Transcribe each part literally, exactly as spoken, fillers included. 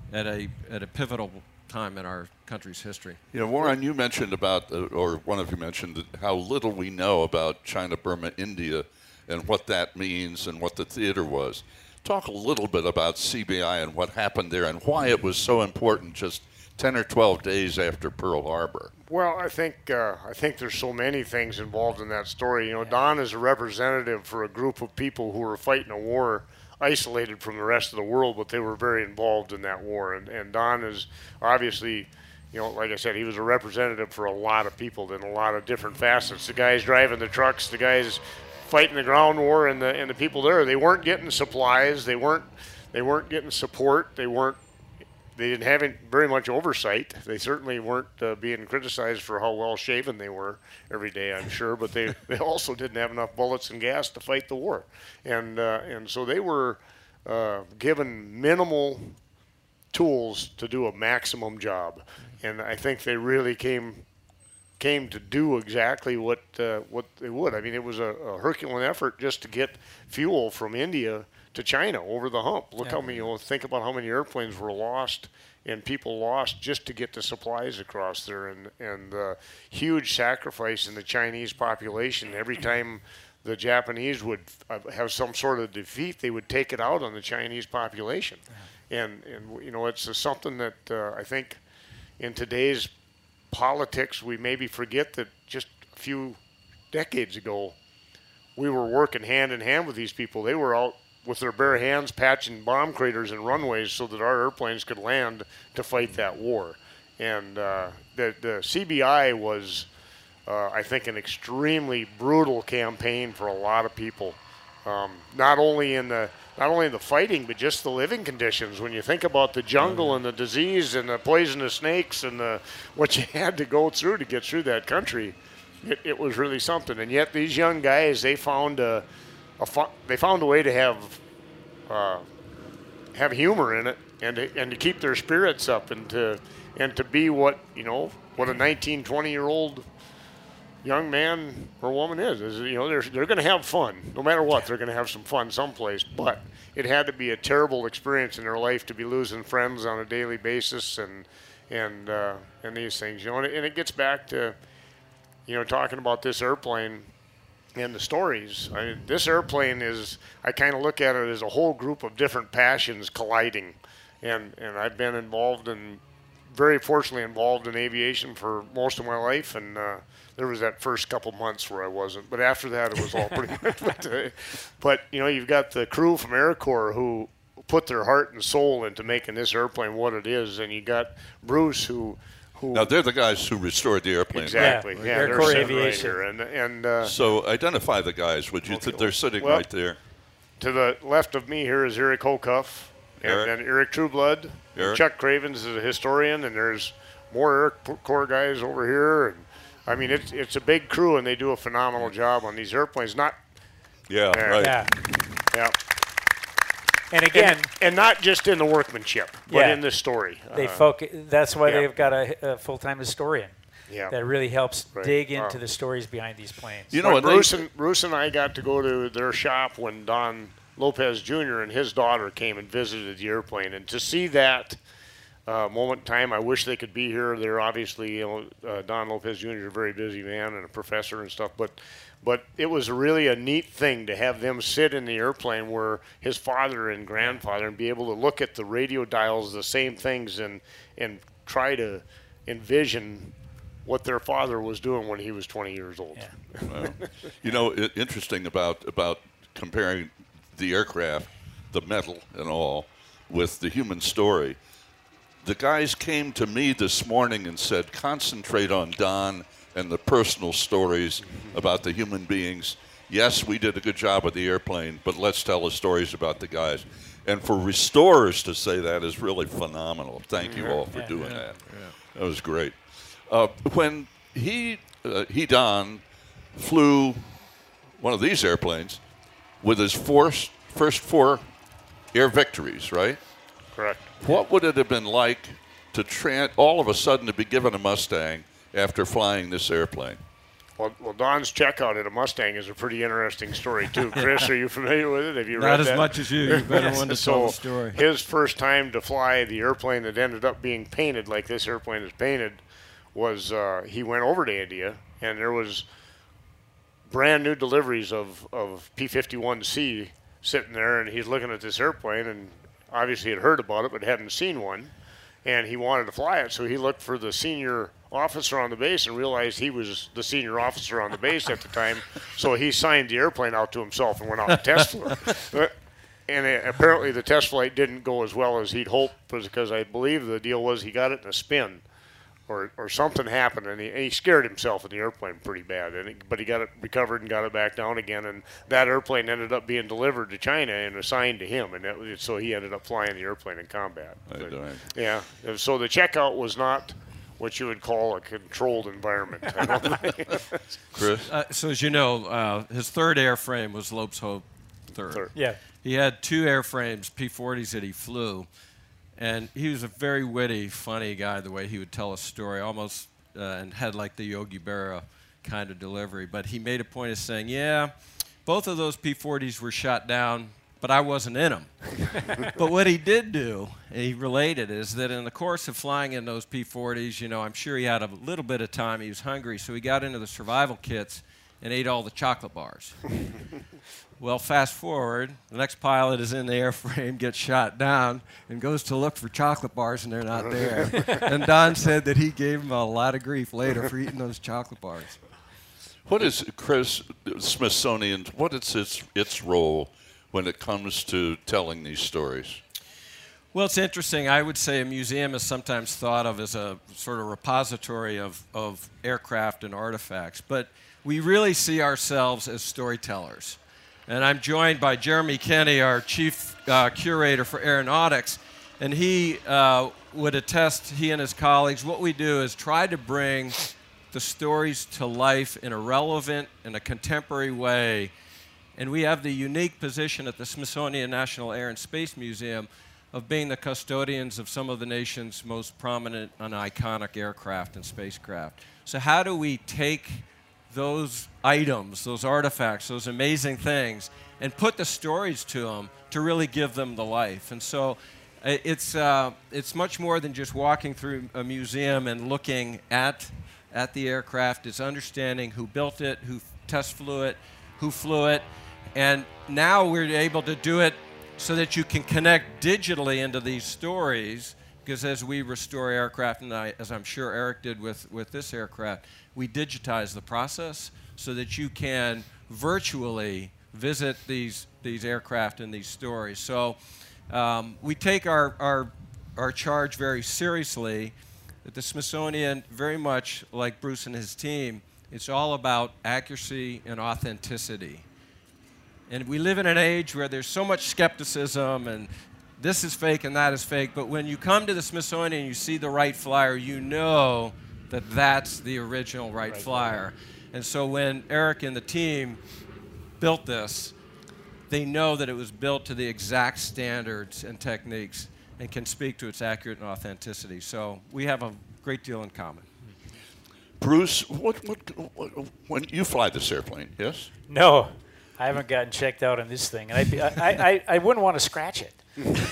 at a at a pivotal time in our country's history. You know, Warren, you mentioned about, uh, or one of you mentioned that how little we know about China, Burma, India, and what that means and what the theater was. Talk a little bit about C B I and what happened there and why it was so important just ten or twelve days after Pearl Harbor. Well, I think uh, I think there's so many things involved in that story. You know, Don is a representative for a group of people who were fighting a war isolated from the rest of the world, but they were very involved in that war. And, and Don is obviously, you know, like I said, he was a representative for a lot of people in a lot of different facets. The guys driving the trucks, the guys fighting the ground war, and the and the people there, they weren't getting supplies, they weren't they weren't getting support, they weren't they didn't have very much oversight. They certainly weren't uh, being criticized for how well shaven they were every day, I'm sure, but they, they also didn't have enough bullets and gas to fight the war. And uh, and so they were uh, given minimal tools to do a maximum job. And I think they really came came to do exactly what uh, what they would. I mean, it was a, a Herculean effort just to get fuel from India to China over the hump. Look yeah. how many, you know, think about how many airplanes were lost and people lost just to get the supplies across there, and and uh, huge sacrifice in the Chinese population. Every time the Japanese would have some sort of defeat, they would take it out on the Chinese population. Yeah. And, and, you know, it's something that uh, I think in today's politics, we maybe forget that just a few decades ago, we were working hand in hand with these people. They were out with their bare hands patching bomb craters and runways so that our airplanes could land to fight that war. And uh, the, the C B I was, uh, I think, an extremely brutal campaign for a lot of people. Um, not only in the not only in the fighting, but just the living conditions. When you think about the jungle and the disease and the poisonous snakes and the what you had to go through to get through that country, it, it was really something. And yet these young guys, they found a, a fun, they found a way to have uh, have humor in it and to, and to keep their spirits up and to and to be what you know what a nineteen, twenty year old young man or woman is, is you know, they're, they're going to have fun. No matter what, they're going to have some fun someplace. But it had to be a terrible experience in their life to be losing friends on a daily basis and and uh, and these things. You know, and it, and it gets back to, you know, talking about this airplane and the stories. I mean, this airplane is, I kind of look at it as a whole group of different passions colliding. And, and I've been involved in, very fortunately involved in aviation for most of my life, and uh, there was that first couple months where I wasn't, but after that it was all pretty much. But, uh, but you know, you've got the crew from Air Corps who put their heart and soul into making this airplane what it is, and you got Bruce who. who now they're the guys who restored the airplane. Exactly. Yeah, yeah Air they're Corps sitting Aviation. right here, and and. Uh, so identify the guys, would you? Okay, They're sitting well, right there. To the left of me here is Eric Hocuff, and Eric. then Eric Trueblood. Eric. Chuck Cravens is a historian, and there's more Air Corps guys over here. And I mean, it's it's a big crew, and they do a phenomenal job on these airplanes. Not, Yeah, Yeah. right. Yeah. yeah, And again, and, and not just in the workmanship, but Yeah. in the story. they Uh, focus. That's why yeah. they've got a, a full-time historian yeah. that really helps Right. dig into Wow. the stories behind these planes. You know, When and they- Bruce and Bruce and I got to go to their shop when Don Lopez Junior and his daughter came and visited the airplane, and to see that uh, moment in time, I wish they could be here. They're obviously, you know, uh, Don Lopez Junior is a very busy man and a professor and stuff, but but it was really a neat thing to have them sit in the airplane where his father and grandfather and be able to look at the radio dials, the same things, and and try to envision what their father was doing when he was twenty years old. Yeah. Well, you know, i- interesting about about comparing the aircraft, the metal and all, with the human story. The guys came to me this morning and said, concentrate on Don and the personal stories about the human beings. Yes, we did a good job with the airplane, but let's tell the stories about the guys. And for restorers to say that is really phenomenal. Thank you all for Yeah. doing that. That was great. Uh, when he, uh, he, Don, flew one of these airplanes with his first, first four air victories, right? Correct. What would it have been like to tran all of a sudden to be given a Mustang after flying this airplane? Well, well, Don's checkout at a Mustang is a pretty interesting story too. Chris, are you familiar with it? Have you read Not as that? much as you. You better want to so tell the story. His first time to fly the airplane that ended up being painted like this airplane is painted was uh, he went over to India, and there was brand new deliveries of, of P fifty-one C sitting there, and he's looking at this airplane, and obviously had heard about it but hadn't seen one, and he wanted to fly it, so he looked for the senior officer on the base and realized he was the senior officer on the base at the time, so he signed the airplane out to himself and went out and test flew it. And it, apparently the test flight didn't go as well as he'd hoped, because I believe the deal was he got it in a spin, or or something happened, and he, and he scared himself in the airplane pretty bad. And he, but he got it recovered and got it back down again, and that airplane ended up being delivered to China and assigned to him, and that was, so he ended up flying the airplane in combat. But, yeah, and so the checkout was not what you would call a controlled environment. I don't think. Chris? Uh, so as you know, uh, his third airframe was Lopes Hope third. Third. Yeah. He had two airframes, P forties, that he flew. And he was a very witty, funny guy, the way he would tell a story, almost, uh, and had like the Yogi Berra kind of delivery. But he made a point of saying, yeah, both of those P forties were shot down, but I wasn't in them. But what he did do, and he related, is that in the course of flying in those P forties, you know, I'm sure he had a little bit of time. He was hungry, so he got into the survival kits and ate all the chocolate bars. Well, fast forward, the next pilot is in the airframe, gets shot down, and goes to look for chocolate bars, and they're not there. And Don said that he gave him a lot of grief later for eating those chocolate bars. What is, Chris, Smithsonian, what is its, its role when it comes to telling these stories? Well, it's interesting. I would say a museum is sometimes thought of as a sort of repository of, of aircraft and artifacts, but we really see ourselves as storytellers. And I'm joined by Jeremy Kenny, our chief uh, curator for aeronautics, and he uh, would attest, he and his colleagues, what we do is try to bring the stories to life in a relevant and a contemporary way. And we have the unique position at the Smithsonian National Air and Space Museum of being the custodians of some of the nation's most prominent and iconic aircraft and spacecraft. So how do we take those items, those artifacts, those amazing things, and put the stories to them to really give them the life? And so it's, uh, it's much more than just walking through a museum and looking at, at the aircraft. It's understanding who built it, who test flew it, who flew it. And now we're able to do it so that you can connect digitally into these stories, because as we restore aircraft, and I, as I'm sure Eric did with, with this aircraft, we digitize the process so that you can virtually visit these, these aircraft and these stories. So um, we take our, our, our charge very seriously. At the Smithsonian, very much like Bruce and his team, it's all about accuracy and authenticity. And we live in an age where there's so much skepticism and this is fake and that is fake, but when you come to the Smithsonian and you see the Wright Flyer, you know that that's the original Wright Right. Flyer. And so when Eric and the team built this, they know that it was built to the exact standards and techniques and can speak to its accurate and authenticity. So we have a great deal in common. Bruce, what, what, what, when you fly this airplane, yes? No, I haven't gotten checked out on this thing, and I'd be, I, I, I wouldn't want to scratch it.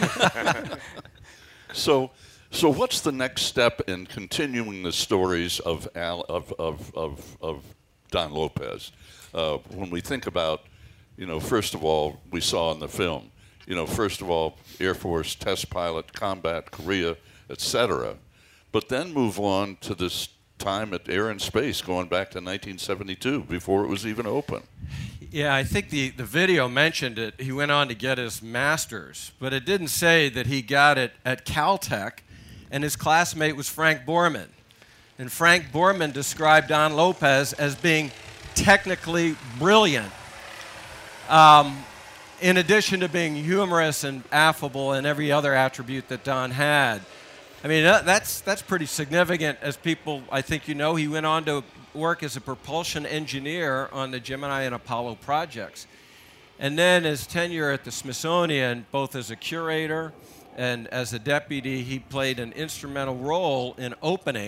So, so what's the next step in continuing the stories of Al, of, of, of, of Don Lopez? Uh, when we think about, you know, first of all, we saw in the film, you know, first of all, Air Force test pilot, combat, Korea, et cetera, but then move on to this time at Air and Space, going back to nineteen seventy-two, before it was even open. Yeah, I think the, the video mentioned it. He went on to get his master's, but it didn't say that he got it at Caltech, and his classmate was Frank Borman. And Frank Borman described Don Lopez as being technically brilliant, um, in addition to being humorous and affable and every other attribute that Don had. I mean, that, that's, that's pretty significant. As people, I think you know, he went on to work as a propulsion engineer on the Gemini and Apollo projects. And then his tenure at the Smithsonian, both as a curator and as a deputy, he played an instrumental role in opening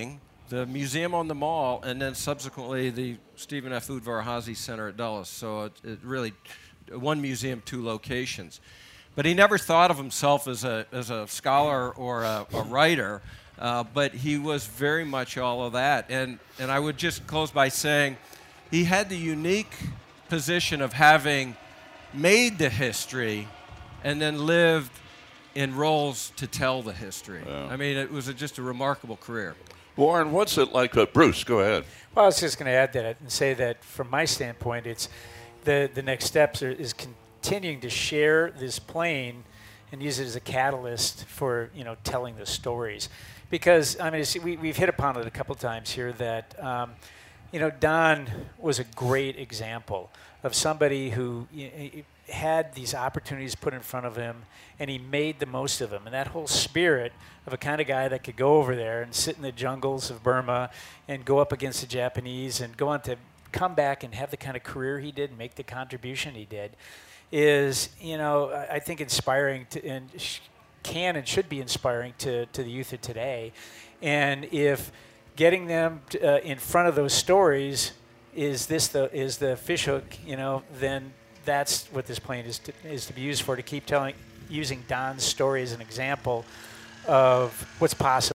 the museum on the Mall, and then subsequently the Stephen F. Udvar-Hazy Center at Dulles. So it, it really, one museum, two locations. But he never thought of himself as a, as a scholar or a, a writer, uh, but he was very much all of that. And, and I would just close by saying he had the unique position of having made the history and then lived in roles to tell the history. Yeah. I mean, it was a, just a remarkable career. Warren, what's it like? Uh, Bruce, go ahead. Well, I was just going to add that and say that from my standpoint, it's the, the next steps are, is continuing to share this plane and use it as a catalyst for, you know, telling the stories. Because, I mean, it's, we, we've hit upon it a couple times here that, um, you know, Don was a great example of somebody who you know, had these opportunities put in front of him, and he made the most of them. And that whole spirit of a kind of guy that could go over there and sit in the jungles of Burma and go up against the Japanese and go on to come back and have the kind of career he did and make the contribution he did is, you know, I think inspiring to, and sh- can and should be inspiring to, to the youth of today. And if getting them to, uh, in front of those stories is this the is the fishhook, you know, then that's what this plane is to, is to be used for, to keep telling, using Don's story as an example of what's possible.